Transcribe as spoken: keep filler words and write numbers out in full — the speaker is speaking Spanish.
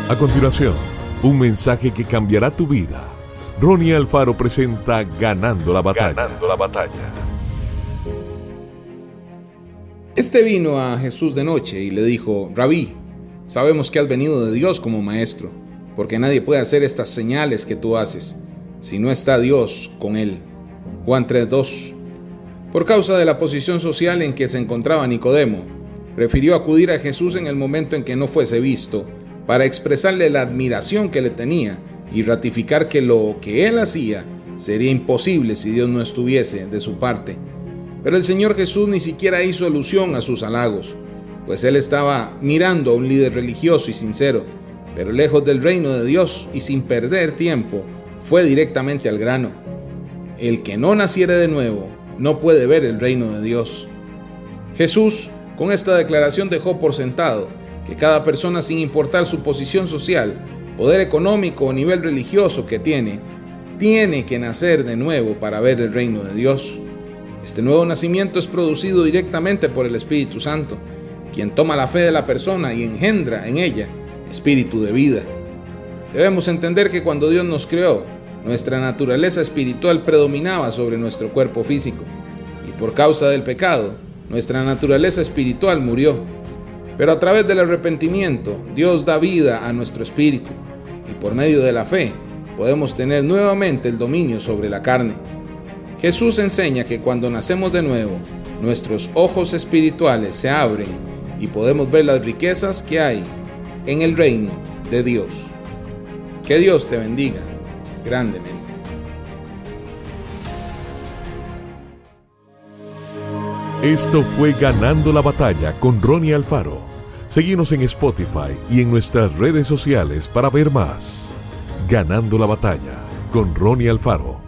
A continuación, un mensaje que cambiará tu vida. Ronnie Alfaro presenta Ganando la Batalla. Ganando la Batalla. Este vino a Jesús de noche y le dijo: Rabí, sabemos que has venido de Dios como maestro, porque nadie puede hacer estas señales que tú haces si no está Dios con él. Juan tres dos. Por causa de la posición social en que se encontraba Nicodemo, prefirió acudir a Jesús en el momento en que no fuese visto, para expresarle la admiración que le tenía y ratificar que lo que él hacía sería imposible si Dios no estuviese de su parte. Pero el Señor Jesús ni siquiera hizo alusión a sus halagos, pues él estaba mirando a un líder religioso y sincero, pero lejos del reino de Dios y sin perder tiempo, fue directamente al grano. El que no naciere de nuevo no puede ver el reino de Dios. Jesús, con esta declaración, dejó por sentado que cada persona, sin importar su posición social, poder económico o nivel religioso que tiene, tiene que nacer de nuevo para ver el reino de Dios. Este nuevo nacimiento es producido directamente por el Espíritu Santo, quien toma la fe de la persona y engendra en ella espíritu de vida. Debemos entender que cuando Dios nos creó, nuestra naturaleza espiritual predominaba sobre nuestro cuerpo físico, y por causa del pecado, nuestra naturaleza espiritual murió. Pero a través del arrepentimiento, Dios da vida a nuestro espíritu, y por medio de la fe, podemos tener nuevamente el dominio sobre la carne. Jesús enseña que cuando nacemos de nuevo, nuestros ojos espirituales se abren y podemos ver las riquezas que hay en el reino de Dios. Que Dios te bendiga grandemente. Esto fue Ganando la Batalla con Ronnie Alfaro. Síguenos en Spotify y en nuestras redes sociales para ver más. Ganando la Batalla con Ronnie Alfaro.